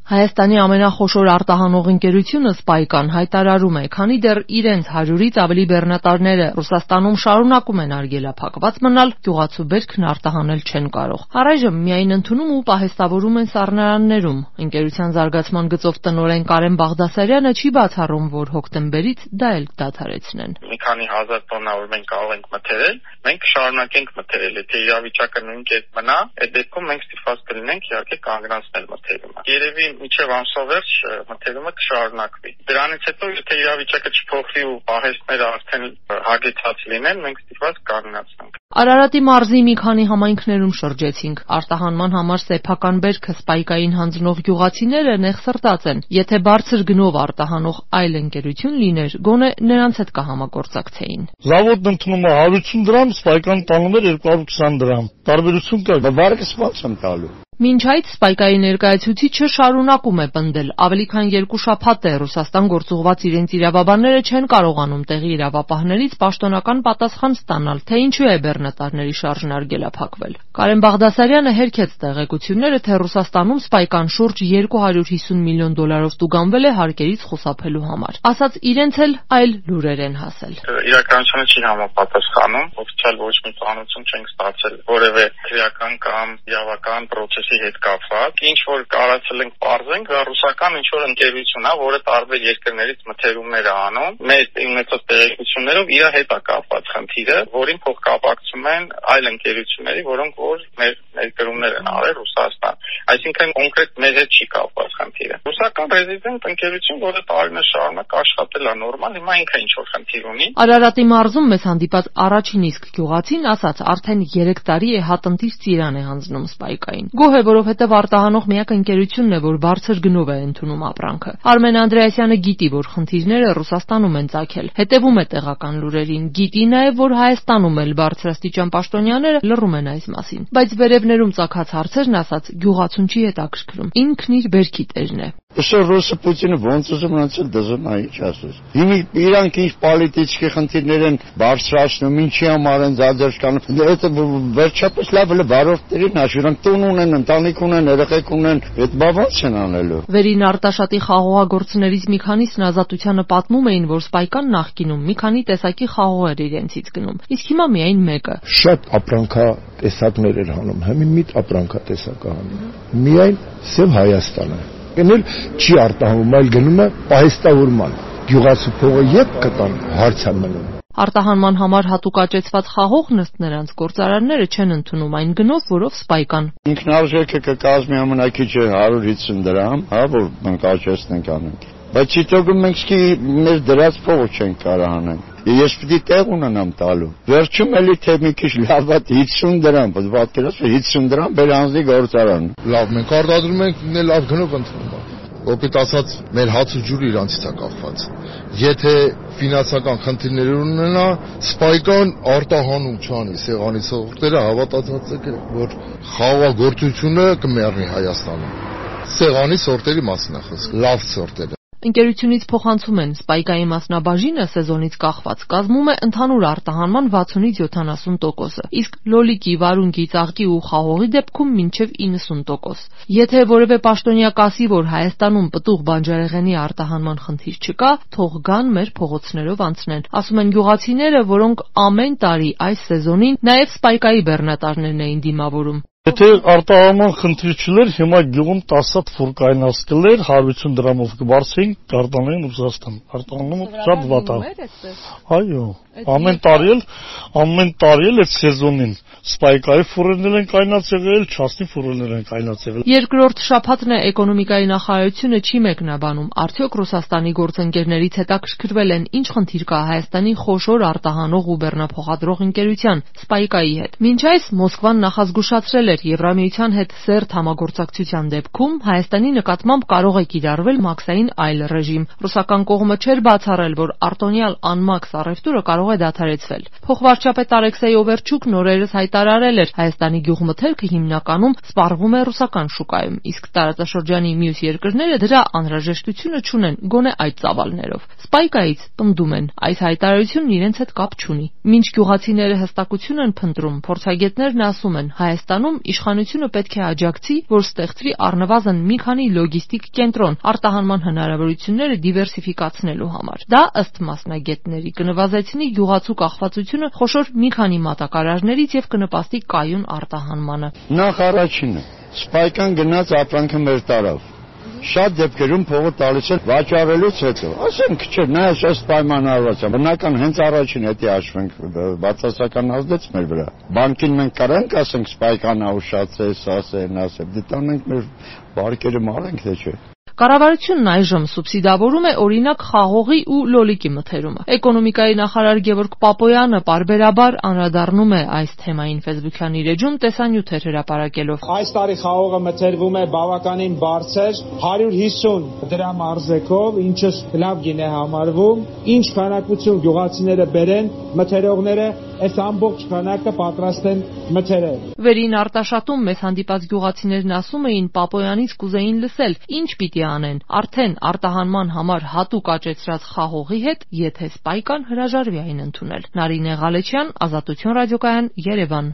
Հայաստանի ամենախոշոր արտահանող ընկերությունը Spaykan հայտարարում է, քանի դեռ իրենց 100-ից ավելի բեռնատարները Ռուսաստանում շարունակում են արգելափակված մնալ, գյուղացու բերքն արտահանել չեն կարող։ Առայժմ միայն ընդունում ու պահեստավորում են սառնարաններում։ Ընկերության զարգացման գծով տնօրեն Կարեն Բաղդասարյանը չի բացառում, որ հոկտեմբերից դա էլ կդադարեցնեն։ Մի քանի հազար տոննա որ մենք կարող ենք մթերել, մենք կշարունակենք մթերել, եթե իրավիճակը նույն կերպ մնա, այդ դեպքում մենք ստիպված կլինենք իհարկե կանգնացնել մթերումը։ Երևի մինչև ամսվերջ մթերումը կշարունակվի։ Դրանից հետո եթե իրավիճակը չփոխվի ու պահեստները արդեն հագեցած լինեն, մենք ստիպված կանգնացնենք։ Արարատի մարզի մի քանի համայնքներում շրջեցինք։ Արտահանման համար սեփական բերքը Spaykan-ին հանձնող գյուղացիները նեղսրտած են։ Եթե բարձր գնով արտահանող այլ ընկերություն լիներ, գոնե նրանց հետ կհամագործակցեին։ Զավոդն ընդունում է 150 դրամ, Spaykan տանում էր 220 դրամ։ Տարբերություն կա, բարեկս ո՞նց եմ տալու։ Մինչ այդ Spaykan-ի ներկայացուցիչը շարունակում է պնդել, ավելի քան 2 շաբաթ է Ռուսաստան գործուղված իրենց իրավաբանները չեն կարողանում տեղի իրավապահներից պաշտոնական պատասխան ստանալ, թե ինչու է բեռնատարների շարժն արգելափակվել։ Կարեն Բաղդասարյանը հերքեց տեղեկությունները, թե Ռուսաստանում Spaykan շուրջ 250 միլիոն դոլարով տուգանվել է հարկերից խուսափելու համար։ Ասաց իրենց էլ այլ լուրեր են հասել։ Իրականությունը չի համապատասխանում, օֆիցիալ ոչ մի ծանոթություն չենք ստացել որևէ քրեական կամ իրավական process-ի հետ կապված, ինչ որ կարացել ենք պարզենք, դա ռուսական ինչ որ ընկերություն է, որը տարբեր երկրներից մթերումներ է անում, մեր ունեցած տեղեկություններով իր հետ է կապված խնդիրը, որին փոխկապակցում են այլ ընկերությունների, որոնք որ մեր ներկրումներ են արել Ռուսաստան։ Այսինքն կոնկրետ մեր հետ չի կապված խնդիրը։ Ռուսական ռեզիդենտ ընկերություն, որը տարիներ շարունակ աշխատել է նորմալ, հիմա ինքը ինչ որ խնդիր ունի։ Արարատի մարզում մեզ հանդիպած առաջին իսկ գյուղացին ասաց, արդեն 3 տարի է հատնտիր ծիրան է հանձնում Spaykan-ին։ Գոհ է, որովհետև արտահանող միակ ընկերությունն է, որ բարձր գնով է ընդունում ապրանքը։ Արմեն Անդրեասյանը գիտի, որ խնդիրները Ռուսաստանում են ծագել, հետևում է տեղական լուրերին, գիտի նաև, որ Հայաստանում էլ բարձրաստիճան պաշտոնյաները լռում են այս մասին։ Բայց վերևներում ծագած հարցերն ասաց գյուղացուն չի հետաքրքրում, ինքն իր բերքի տերն է։ Что Ռուսը Պուտինը ոնց ուզում անցել դզն այ չասես։ Հիմա իրանք ինչ պոլիտիկի խնդիրներ են բարձրացնում, ինչի համար են զարգացնում։ Դա վերջապես լավ է վարորդներին հաշվիրան տուն ունեն, ընտանիք ունեն, երեխեք ունեն, այդ բավարար չեն անելու։ Վերին Արտաշատի խաղողագործներից մի քանիսն Ազատությանը պատմում էին, որ Spaykan նախկինում մի քանի տեսակի խաղող էր իրենցից գնում, իսկ հիմա միայն մեկը։ Շատ ապրանքա տեսակներ էր հանում, հիմա մի ապրանքա տեսակը հանում։ Միայն Սև Հայաստանը։ Ենել չի արտահանում, այլ գնում է պահեստավորման։ Գյուղացու փողը երբ կտան հարց է մնում։ Արտահանման համար հատուկ աճեցված խաղողն ըստ նրանց գործարանները չեն ընդունում այն գնով, որով Spaykan։ Ինքնարժեքը կկազմի ամենակիչը 150 դրամ, որ մենք աճեցնենք անենք։ Բայց չիտոգում մենք մեր դրած փողը չենք կարող անենք։ Ես պիտի տեղ ունենամ տալու։ Վերջում էլի թե մի քիչ լավատ 50 դրամ, պատկերացրու 50 դրամ բերանզի գործարան։ Լավ, մենք արտադրում ենք լավ գնով ընդունում։ Օպիտ ասած, մեր հաց ու ջուրը իրանցից է կախված։ Եթե ֆինանսական խնդիրներ ունենա, Spaykan արտահանում չանի, սեղանի սորտերը հավատացած է, որ խաղողագործությունը կմեռնի Հայաստանում։ Սեղանի սորտերի մասին է խոսքը, լավ սորտերը։ Ընկերությունից փոխանցում են Spaykan-ի մասնաբաժինը սեզոնից կախված կազմում է ընդհանուր արտահանման 60-ից 70%, իսկ լոլիկի, վարունգի, ծաղկի ու խաղողի դեպքում մինչև 90%։ Եթե որևէ պաշտոնյա կասի, որ Հայաստանում պտուղ բանջարեղենի արտահանման խնդիր չկա, թող գան մեր փողոցներով անցնեն, ասում են գյուղացիները, որոնք ամեն տարի այս սեզոնին նաև Spaykan-ի բեռնատարներն էին դիմավորում։ Եթե արտահանման խնդիր չլեր, հիմա գյուղում 10 հատ ֆուր կայնած կլեր, 150 դրամով կբարձեին, կարտանային Ռուսաստան։ Արտահանումը շատ վատ է։ Այո, ամեն տարի էլ այդ սեզոնին Spaykan-ի ֆուրերներ են կայնած եղել, չասնի ֆուրերներ են կայնած եղել։ Երկրորդ շաբաթն է էկոնոմիկայի նախարարությունը չի մեկնաբանում, արդյոք Ռուսաստանի գործընկերներից հետաքրքրվել են ինչ խնդիր կա Հայաստանի խոշոր արտահանող ու բեռնափոխադրող ընկերության Spaykan-ի հետ։ Մինչ այս Մոսկվան նախազգուշացրել էր Եվրամիության հետ սերտ համագործակցության դեպքում Հայաստանի նկատմամբ կարող է կիրառվել մաքսային այլ ռեժիմ։ Ռուսական կողմը չէր բացառել, որ արտոնյալ անմաքս առևտուրը կարող է դադարեցվել։ Փոխվարչապետ Ալեքսեյ Օվերչուկն օրերս հայտարարել էր, Հայաստանի գյուղմթերքը հիմնականում սպառվում է ռուսական շուկայում, իսկ տարածաշրջանի մյուս երկրները դրա անհրաժեշտությունը չունեն, գոնե այդ ծավալներով։ Spaykan-ից պնդում են, այս հայտարարությունն իրենց հետ կապ չունի։ Մինչ գյուղացիները հստակություն են փնտրում, փորձագետներն ասում են, Հայաստանում իշխանությունը պետք է աջակցի, որ ստեղծվի առնվազն մի քանի լոգիստիկ կենտրոն արտահանման հնարավորությունները դիվերսիֆիկացնելու համար։ Դա ըստ մասնագետների կնվազեցնի գյուղացու կախվածությունը խոշոր մի քանի մատակարարներից եւ կնպաստի կայուն արտահանմանը։ Նախ առաջինը սպայկան գնաց ապրանքը մեր տարավ։ Շատ դեպքերում փողը տալիս են վաճառելուց հետո։ Ասենք չէ, նա այս պայմանավորված է։ Բնական հենց առաջին հետի հաշվենք բացասական ազդեց մեր վրա։ Բանկին մենք կարանք ասենք սպայկանա ուշացես, ասեն, դե տանենք մեր բարկերը մարենք թե չէ։ Կառավարությունն այժմ սուբսիդավորում է օրինակ խաղողի ու լոլիկի մթերումը։ Էկոնոմիկայի նախարար Գևորգ Պապոյանը պարբերաբար անդրադառնում է այս թեմային Facebook-յան իր էջում տեսանյութեր հրապարակելով։ Այս տարի խաղողը մթերվում է բավականին բարձր 150 դրամ արժեքով, ինչը լավ գին է համարվում։ Ինչ քանակություն գյուղացիները բերեն, մթերողները այս ամբողջ քանակը պատրաստ են մթերել։ Վերին արտաշատում մեզ հանդիպած գյուղացիներն ասում էին Պապոյանից կուզեին լսել, ինչ պիտի անեն, արդեն արտահանման համար հատուկ աճեցրած խաղողի հետ, եթե սպայկան հրաժարվի այն ընդունել։ Նարինե Ղալեչյան, Ազատություն ռադիոկայան, Երևան։